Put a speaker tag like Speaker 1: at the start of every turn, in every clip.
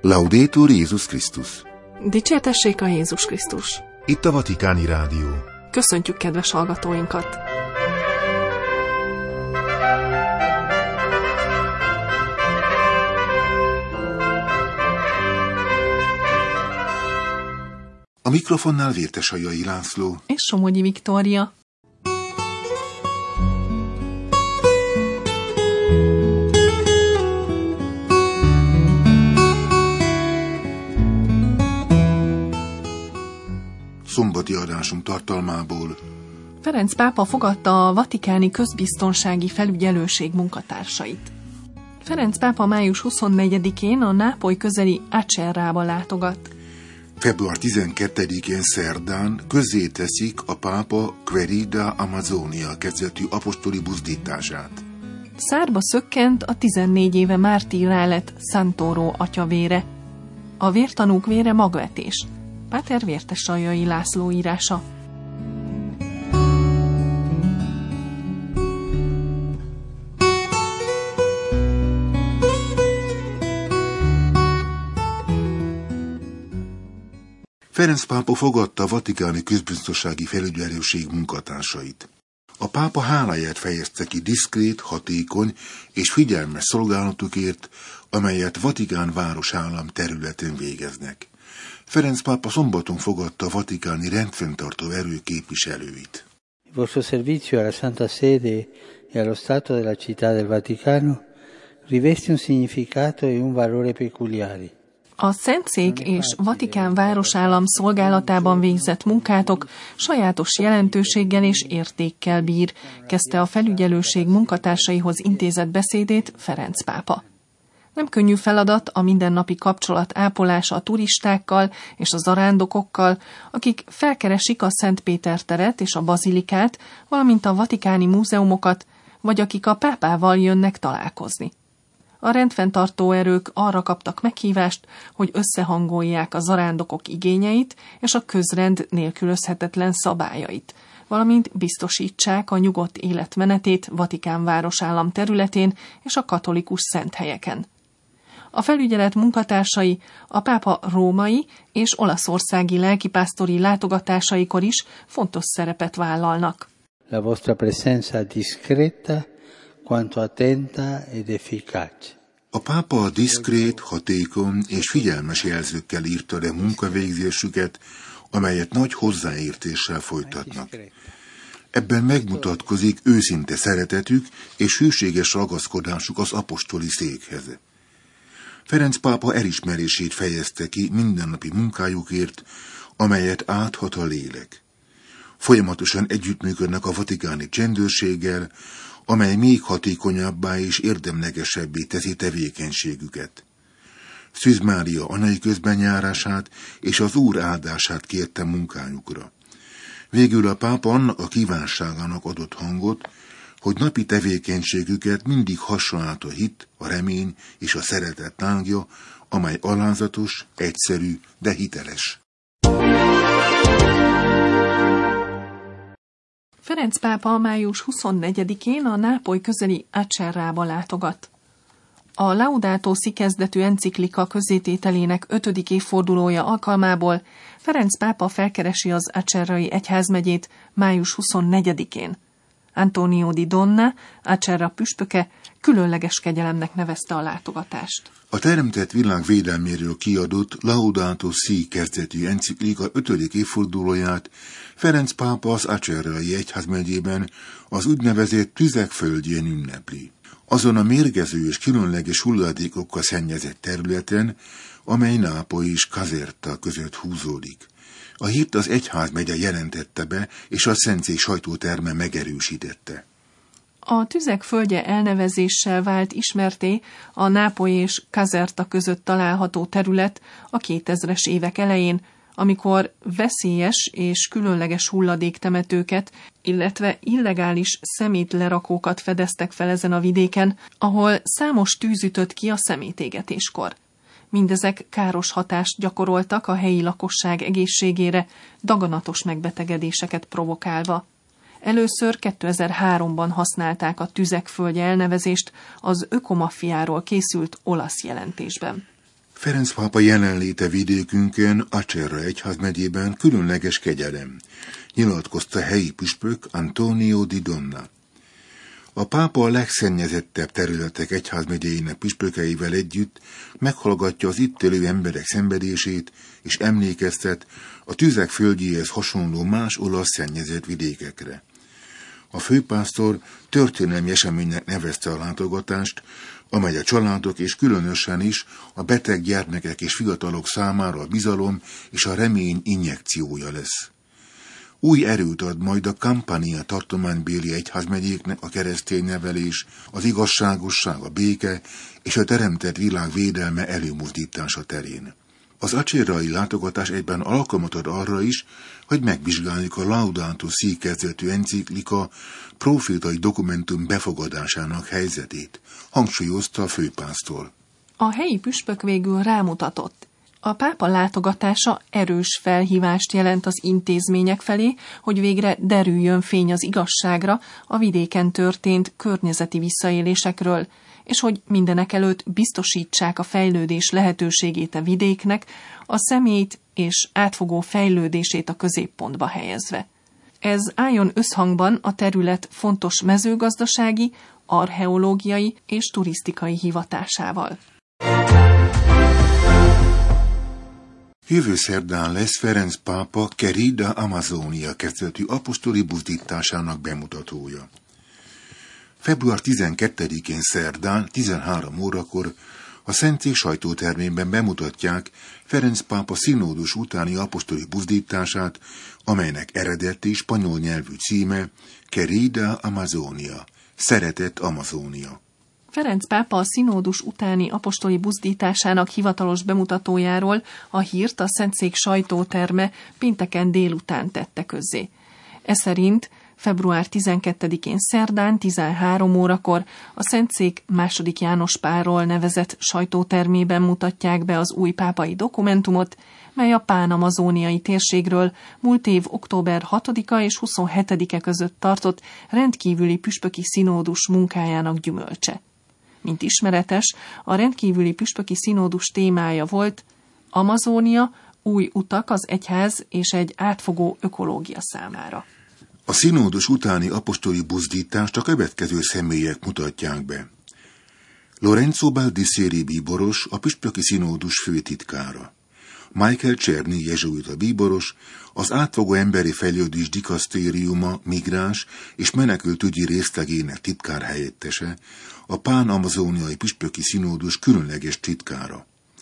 Speaker 1: Laudetur Jézus Krisztus.
Speaker 2: Dicsértessék a Jézus Krisztus.
Speaker 1: Itt a Vatikáni Rádió.
Speaker 2: Köszöntjük kedves hallgatóinkat.
Speaker 1: A mikrofonnál Vértesajai László
Speaker 2: és Somogyi Viktória.
Speaker 1: Szombati adásunk tartalmából.
Speaker 2: Ferenc pápa fogadta a Vatikáni Közbiztonsági Felügyelőség munkatársait. Ferenc pápa május 24-én a Nápoly közeli Acerrába látogat.
Speaker 1: Február 12-én szerdán közzéteszik a pápa Querida Amazonia kezdetű apostoli buzdítását.
Speaker 2: Szárba szökkent a 14 éve mártírrá lett Santoro atyavére. A vértanúk vére magvetés. Páter Vértesajai László írása.
Speaker 1: Ferenc pápa fogadta a Vatikáni Közbiztonsági Felügyelőség munkatársait. A pápa háláját fejezte ki diszkrét, hatékony és figyelmes szolgálatukért, amelyet Vatikán városállam területén végeznek. Ferenc pápa szombaton fogadta a vatikáni rendfenntartó erő képviselőit.
Speaker 3: Il vostro servizio alla Santa Sede e allo Stato della Città del Vaticano riveste un significato e un valore peculiari.
Speaker 2: A Szentszék és Vatikán városállam szolgálatában végzett munkátok sajátos jelentőséggel és értékkel bír, kezdte a felügyelőség munkatársaihoz intézett beszédét Ferenc pápa. Nem könnyű feladat a mindennapi kapcsolat ápolása a turistákkal és a zarándokokkal, akik felkeresik a Szent Péter teret és a bazilikát, valamint a vatikáni múzeumokat, vagy akik a pápával jönnek találkozni. A rendfenntartó erők arra kaptak meghívást, hogy összehangolják a zarándokok igényeit és a közrend nélkülözhetetlen szabályait, valamint biztosítsák a nyugodt életmenetét Vatikán városállam területén és a katolikus szenthelyeken. A felügyelet munkatársai a pápa római és olaszországi lelkipásztori látogatásaikor is fontos szerepet vállalnak.
Speaker 3: La vostra presenza discreta quanto attenta ed efficace.
Speaker 1: A pápa diszkrét, hatékony és figyelmes jelzőkkel írta le munkavégzésüket, amelyet nagy hozzáértéssel folytatnak. Ebben megmutatkozik őszinte szeretetük és hűséges ragaszkodásuk az apostoli székhez. Ferenc pápa elismerését fejezte ki mindennapi munkájukért, amelyet áthat a lélek. Folyamatosan együttműködnek a vatikáni csendőrséggel, amely még hatékonyabbá és érdemlegesebbé teszi tevékenységüket. Szűz Mária anyai közbenjárását és az Úr áldását kérte munkájukra. Végül a pápa annak a kívánságának adott hangot, hogy napi tevékenységüket mindig hasonlát a hit, a remény és a szeretet tángja, amely alázatos, egyszerű, de hiteles.
Speaker 2: Ferenc pápa május 24-én a Nápoly közeli Acerrába látogat. A Laudato Si kezdetű enciklika közzétételének 5. évfordulója alkalmából Ferenc pápa felkeresi az acerrai egyházmegyét május 24-én. Antonio di Donna, Acerra püspöke, különleges kegyelemnek nevezte a látogatást.
Speaker 1: A teremtett világ védelméről kiadott Laudato Si kezdetű enciklika 5. évfordulóját Ferenc pápa az Acerrai egyházmegyében az úgynevezett tüzek földjén ünnepli. Azon a mérgező és különleges hulladékokkal szennyezett területen, amely Nápoly és Caserta között húzódik. A hírt az egyházmegye jelentette be, és a Szentszék sajtóterme megerősítette.
Speaker 2: A tüzek földje elnevezéssel vált ismerté a Nápoly és Caserta között található terület a 2000-es évek elején, amikor veszélyes és különleges hulladéktemetőket, illetve illegális szemétlerakókat fedeztek fel ezen a vidéken, ahol számos tűz ütött ki a szemétégetéskor. Mindezek káros hatást gyakoroltak a helyi lakosság egészségére, daganatos megbetegedéseket provokálva. Először 2003-ban használták a tüzek földje elnevezést az ökomafiáról készült olasz jelentésben.
Speaker 1: Ferenc pápa jelenléte vidékünkön, Acerra egyházmegyében különleges kegyelem, nyilatkozta helyi püspök Antonio di Donna. A pápa a legszennyezettebb területek egyházmegyéinek püspökeivel együtt meghallgatja az itt élő emberek szenvedését, és emlékeztet a tüzek földjéhez hasonló más olasz szennyezett vidékekre. A főpásztor történelmi eseménynek nevezte a látogatást, amely a családok és különösen is a beteg gyermekek és fiatalok számára a bizalom és a remény injekciója lesz. Új erőt ad majd a Campania tartománybéli egyházmegyéknek a keresztény nevelés, az igazságosság, a béke és a teremtett világ védelme előmozdítása terén. Az acerrai látogatás egyben alkalmat ad arra is, hogy megvizsgáljuk a Laudato Si kezdetű enciklika profétai dokumentum befogadásának helyzetét, hangsúlyozta a főpásztor.
Speaker 2: A helyi püspök végül rámutatott. A pápa látogatása erős felhívást jelent az intézmények felé, hogy végre derüljön fény az igazságra a vidéken történt környezeti visszaélésekről, és hogy mindenekelőtt biztosítsák a fejlődés lehetőségét a vidéknek, a személyt és átfogó fejlődését a középpontba helyezve. Ez álljon összhangban a terület fontos mezőgazdasági, archeológiai és turisztikai hivatásával.
Speaker 1: Jövő szerdán lesz Ferenc pápa Querida Amazonia kezdetű apostoli buzdításának bemutatója. Február 12-én szerdán 13 órakor a Szentszék sajtótermében bemutatják Ferenc pápa színódus utáni apostoli buzdítását, amelynek eredeti spanyol nyelvű címe Querida Amazonia, szeretett Amazónia.
Speaker 2: Ferenc pápa a színódus utáni apostoli buzdításának hivatalos bemutatójáról a hírt a Szentszék sajtóterme pénteken délután tette közzé. Ez szerint február 12-én szerdán 13 órakor a Szentszék II. János Pálról nevezett sajtótermében mutatják be az új pápai dokumentumot, mely a pán-amazóniai térségről múlt év október 6-a és 27-e között tartott rendkívüli püspöki színódus munkájának gyümölcse. Mint ismeretes, a rendkívüli püspöki színódus témája volt Amazónia, új utak az egyház és egy átfogó ökológia számára.
Speaker 1: A színódus utáni apostoli buzdítást a következő személyek mutatják be. Lorenzo Baldisseri bíboros, a püspöki színódus főtitkára. Michael Czerny jezsuita bíboros, az átfogó emberi fejlődés dikasztériuma migráns és menekültügyi részlegének titkárhelyettese, a pán-amazóniai püspöki színódus különleges titkára.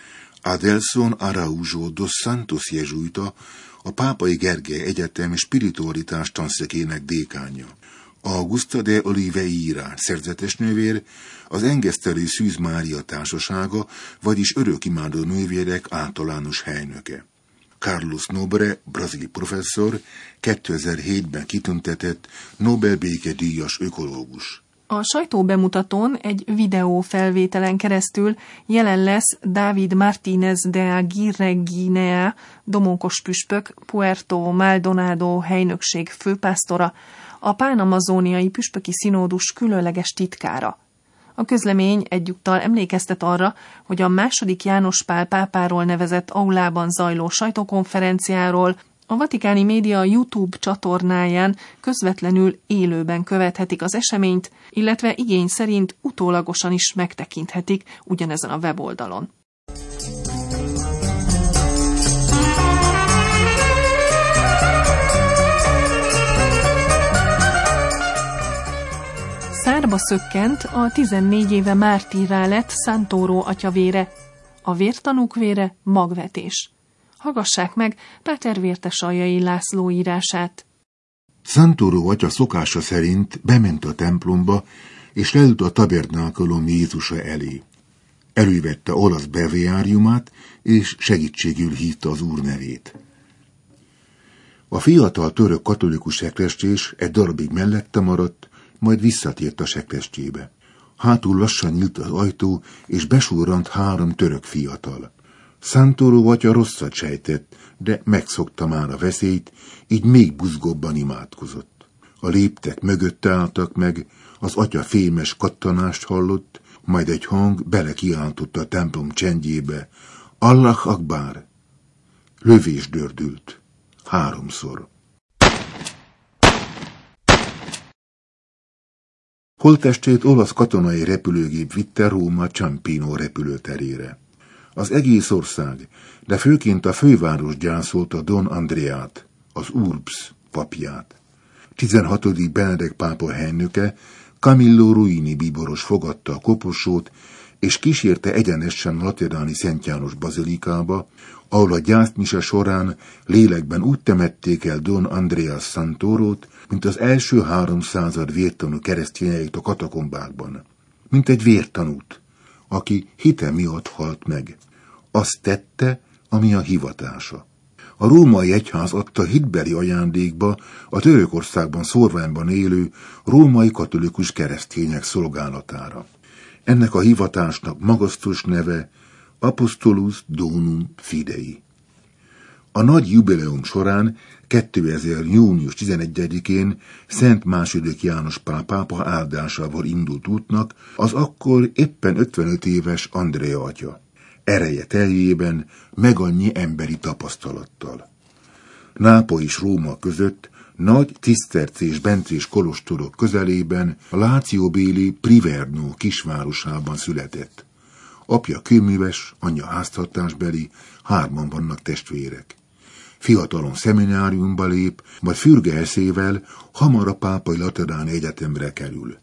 Speaker 1: Adelson Araújo dos Santos jezsuita, a Pápai Gergely Egyetem spiritualitás tanszekének dékánja. Augusta de Oliveira szerzetesnővér, az Engesztelő Szűz Mária társasága, vagyis örökimádó nővérek általános helynöke. Carlos Nobre, brazil professzor, 2007-ben kitüntetett Nobel békedíjas ökológus.
Speaker 2: A sajtóbemutatón egy videófelvételen keresztül jelen lesz David Martínez de Aguirre Guinea, domókos püspök, Puerto Maldonado helynökség főpásztora, a pán-amazóniai püspöki színódus különleges titkára. A közlemény egyúttal emlékeztet arra, hogy a II. János Pál pápáról nevezett aulában zajló sajtókonferenciáról a vatikáni média YouTube csatornáján közvetlenül élőben követhetik az eseményt, illetve igény szerint utólagosan is megtekinthetik ugyanezen a weboldalon. Szárba szökkent a 14 éve mártírrá lett Santoro atyavére, a vértanúk vére magvetés. Hallgassák meg Péter Vértesaljai László írását.
Speaker 1: Santoro atya szokása szerint bement a templomba, és leült a tabernákulum Jézusa elé. Elővette olasz breviáriumát, és segítségül hívta az Úr nevét. A fiatal török katolikus sekrestés egy darabig mellette maradt, majd visszatért a sekrestébe. Hátul lassan nyílt az ajtó, és besurrant 3 török fiatal. Santoro atya rosszat sejtett, de megszokta már a veszélyt, így még buzgóbban imádkozott. A léptek mögötte álltak meg, az atya fémes kattanást hallott, majd egy hang belekiáltotta a templom csendjébe: Allah Akbar! Lövés dördült. 3-szor. Holttestét olasz katonai repülőgép vitte Róma Ciampino repülőterére. Az egész ország, de főként a főváros gyászolta Don Andreát, az Urbs papját. 16. Benedek pápa helynöke, Camillo Ruini bíboros fogadta a koporsót, és kísérte egyenesen a lateráni Szent János bazilikába, ahol a gyászmise során lélekben úgy temették el Don Andrea Santorót, mint az első 300 vértanú keresztényeit a katakombákban. Mint egy vértanút, aki hite miatt halt meg. Azt tette, ami a hivatása. A római egyház adta hitbeli ajándékba a Törökországban szórványban élő római katolikus keresztények szolgálatára. Ennek a hivatásnak magasztos neve Apostolus Donum Fidei. A nagy jubileum során 2000. június 11-én Szent II. János Pál pápa áldásával indult útnak az akkor éppen 55 éves Andrea atya. Ereje teljében, meg annyi emberi tapasztalattal. Nápoly és Róma között, nagy cisztercés bencés kolostorok közelében, a lációbéli Privernó kisvárosában született. Apja kőműves, anyja háztartásbeli, 3 vannak testvérek. Fiatalon szemináriumba lép, majd fürge-eszével hamar a Pápai Lateráni Egyetemre kerül.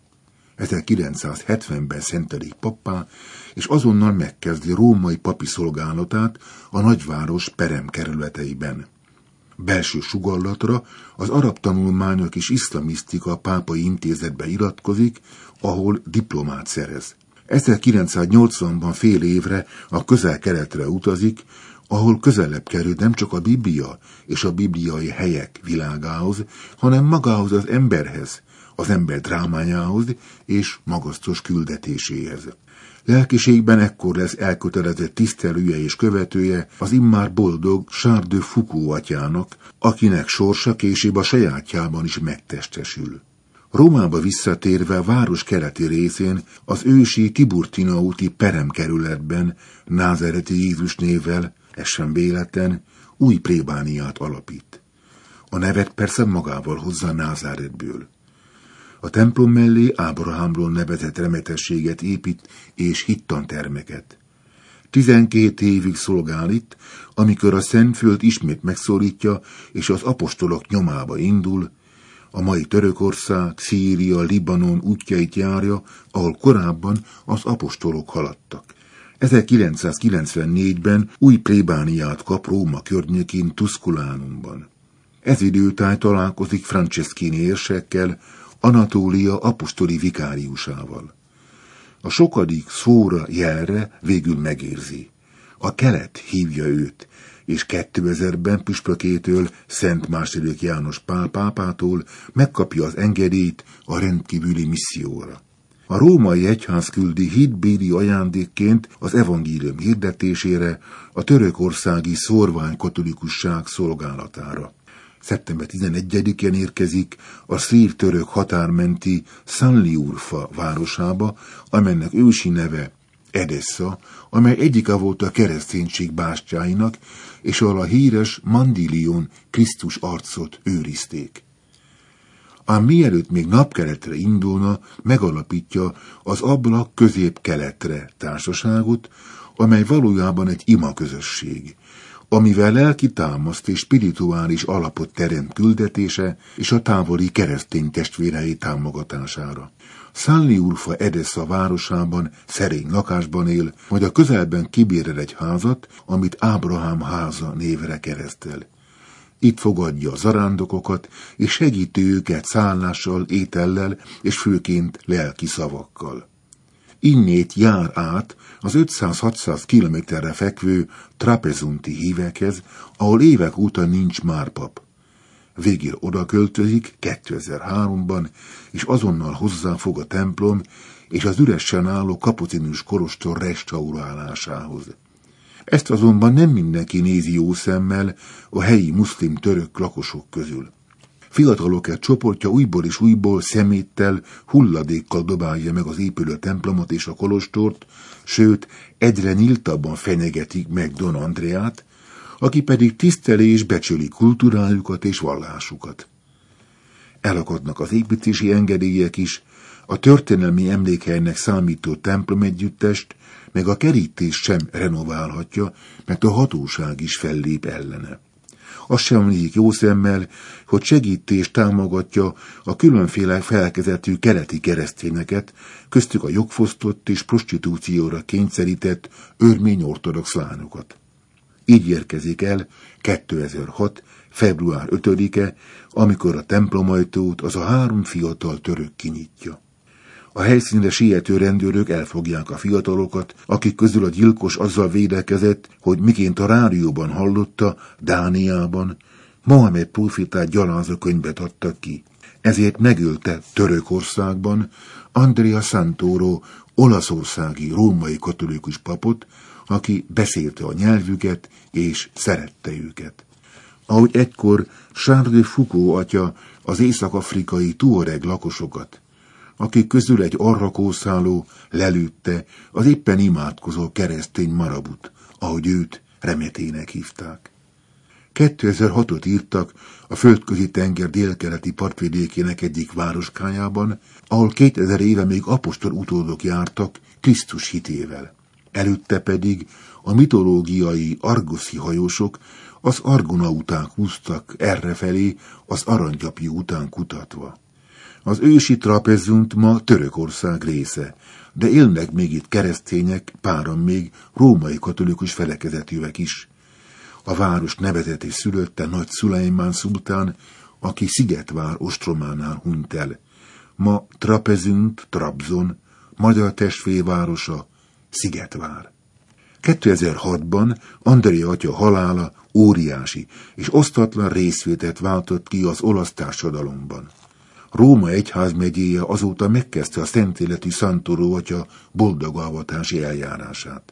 Speaker 1: 1970-ben szentelik pappá, és azonnal megkezdi római papi szolgálatát a nagyváros perem kerületeiben. Belső sugallatra az arab tanulmányok és iszlamisztika pápai intézetbe iratkozik, ahol diplomát szerez. 1980-ban fél évre a Közel-Keletre utazik, ahol közelebb kerül nem csak a Biblia és a bibliai helyek világához, hanem magához az emberhez, az ember drámájához és magasztos küldetéséhez. Lelkiségben ekkor lesz elkötelezett tisztelője és követője az immár boldog Charles de Foucault atyának, akinek sorsa később a sajátjában is megtestesül. Rómába visszatérve a város keleti részén, az ősi Tiburtina úti Perem kerületben Názáreti Jézus névvel, ez sem véletlen, új plébániát alapít. A nevet persze magával hozza Názáretből. A templom mellé Ábrahámról nevezett remetességet épít és hittantermeket. 12 évig szolgál itt, amikor a Szentföld ismét megszólítja, és az apostolok nyomába indul, a mai Törökország, Szíria, Libanon útjait járja, ahol korábban az apostolok haladtak. 1994-ben új plébániát kap Róma környékén Tusculánumban. Ez időtáj találkozik Franceschini érsekkel, Anatólia apostoli vikáriusával. A sokadik szóra jelre végül megérzi. A kelet hívja őt, és 2000-ben püspökétől, Szent II. János Pál pápától megkapja az engedélyt a rendkívüli misszióra. A római egyház küldi hitbéli ajándékként az evangélium hirdetésére, a törökországi szórványkatolikusság szolgálatára. Szeptember 11-én érkezik a szír-török határmenti Sanliurfa városába, amelynek ősi neve Edessa, amely egyike volt a kereszténység bástyáinak, és ahol a híres Mandilion Krisztus arcot őrizték. Ám mielőtt még napkeletre indulna, megalapítja az Ablak közép-keletre társaságot, amely valójában egy imaközösség, amivel lelki támaszt és spirituális alapot teremt küldetése és a távoli keresztény testvérei támogatására. Sanliurfa Edessa városában szerény lakásban él, majd a közelben kibérel egy házat, amit Ábrahám háza névre keresztel. Itt fogadja a zarándokokat, és segíti őket szállással, étellel, és főként lelki szavakkal. Innét jár át az 500-600 kilométerre fekvő Trapezunti hívekhez, ahol évek óta nincs már pap. Végül oda költözik 2003-ban, és azonnal hozzáfog a templom és az üresen álló kapucinus kolostor restaurálásához. Ezt azonban nem mindenki nézi jó szemmel a helyi muszlim török lakosok közül. Fiatalok egy csoportja újból és újból szeméttel, hulladékkal dobálja meg az épülő templomot és a kolostort, sőt, egyre nyíltabban fenyegetik meg Don Andreát, aki pedig tiszteli és becsüli kultúrájukat és vallásukat. Elakadnak az építési engedélyek is, a történelmi emlékhelynek számító templomegyüttest, meg a kerítés sem renoválhatja, mert a hatóság is fellép ellene. Azt sem nézik jó szemmel, hogy segíti és támogatja a különféle felkezetű keleti keresztényeket, köztük a jogfosztott és prostitúcióra kényszerített örmény ortodox lányokat. Így érkezik el 2006. február 5-e, amikor a templomajtót az a 3 fiatal török kinyitja. A helyszínre siető rendőrök elfogják a fiatalokat, akik közül a gyilkos azzal védekezett, hogy miként a rádióban hallotta, Dániában Mohamed prófétát gyalázó könyvet adtak ki. Ezért megölte Törökországban Andrea Santoro olaszországi római katolikus papot, aki beszélte a nyelvüket és szerette őket. Ahogy egykor Charles de Foucault atya az észak-afrikai tuareg lakosokat, akik közül egy arra kószáló lelőtte az éppen imádkozó keresztény marabut, ahogy őt Remetének hívták. 2006-ot írtak a Földközi tenger délkeleti partvidékének egyik városkájában, ahol 2000 éve még apostol utódok jártak Krisztus hitével. Előtte pedig a mitológiai argoszi hajósok az argonauták húztak errefelé az aranygyapjú után kutatva. Az ősi Trapezunt ma Törökország része, de élnek még itt keresztények, páran még római katolikus felekezetűek is. A város nevezett és szülötte Nagy Szulejmán szultán, aki Szigetvár ostrománál hunyt el. Ma Trapezunt, Trabzon, magyar testvérvárosa, Szigetvár. 2006-ban Andrea atya halála óriási és osztatlan részvételt váltott ki az olasz társadalomban. Róma egyházmegyéje azóta megkezdte a szentéletű Santoro atya boldogavatási eljárását.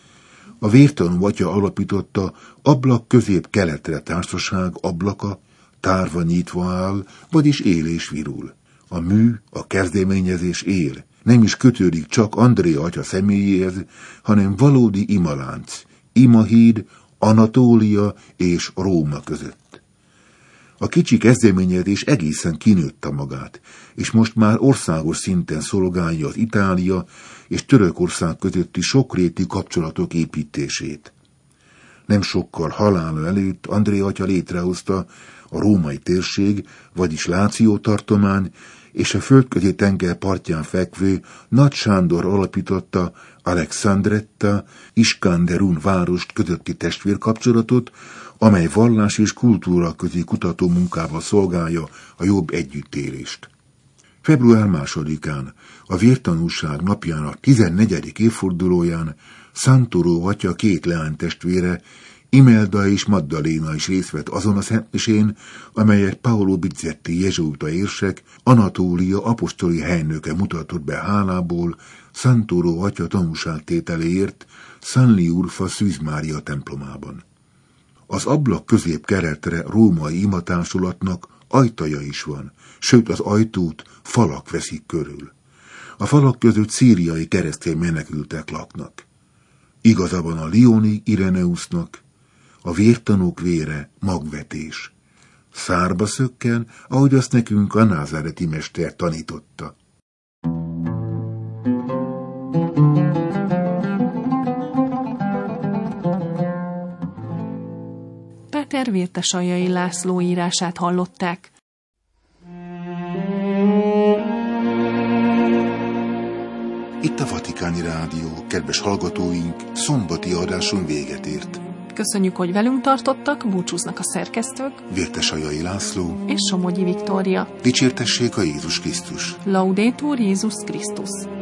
Speaker 1: A vértanú atya alapította Ablak közép-keletre társaság ablaka, tárva nyitva áll, vagyis él és virul. A mű, a kezdeményezés él, nem is kötődik csak Andrea atya személyéhez, hanem valódi imalánc, imahíd, Anatólia és Róma között. A kicsi kezdeményezés egészen kinőtte magát, és most már országos szinten szolgálja az Itália és Törökország közötti sokrétű kapcsolatok építését. Nem sokkal halála előtt Andrea atya létrehozta a római térség, vagyis Láció tartomány, és a Földközi tenger partján fekvő Nagy Sándor alapította Alexandretta, Iskanderun várost közötti testvérkapcsolatot, amely vallás és kultúra közi kutató munkával szolgálja a jobb együttélést. Február 2-án, a vértanúság napjának 14. évfordulóján Santoro atya 2 leánytestvére, Imelda és Magdaléna is részt vett azon a szentmisén, amelyet Paolo Bizzetti jezsuita érsek, Anatólia apostoli helynöke mutatott be hálából Santoro atya tanúságtételéért San Liurfa Szűz Mária templomában. Az ablak közép-keletre római imatánsulatnak ajtaja is van, sőt az ajtót falak veszik körül. A falak között szíriai keresztény menekültek laknak. Igaza van a Lioni Ireneusnak, a vértanúk vére magvetés. Szárba szökken, ahogy azt nekünk a názáreti mester tanította.
Speaker 2: Páter Vértesaljai László írását hallották.
Speaker 1: Itt a Vatikáni Rádió, kedves hallgatóink, szombati adásunk véget ért.
Speaker 2: Köszönjük, hogy velünk tartottak, búcsúznak a szerkesztők,
Speaker 1: Vértesaljai László
Speaker 2: és Somogyi Viktória.
Speaker 1: Dicsértessék a Jézus Krisztus.
Speaker 2: Laudetur Jézus Krisztus.